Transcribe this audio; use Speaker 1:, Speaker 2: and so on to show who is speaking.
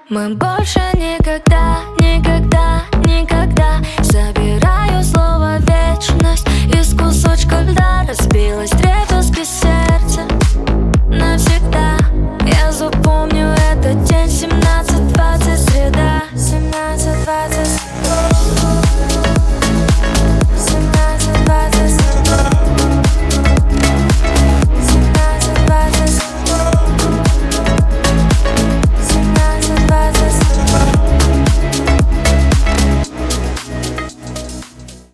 Speaker 1: Мы больше никогда, никогда, никогда. Забираю слово вечность из кусочка льда. Разбилось вдребезги сердце навсегда. Я запомню этот день, 17:20, среда, 17:20.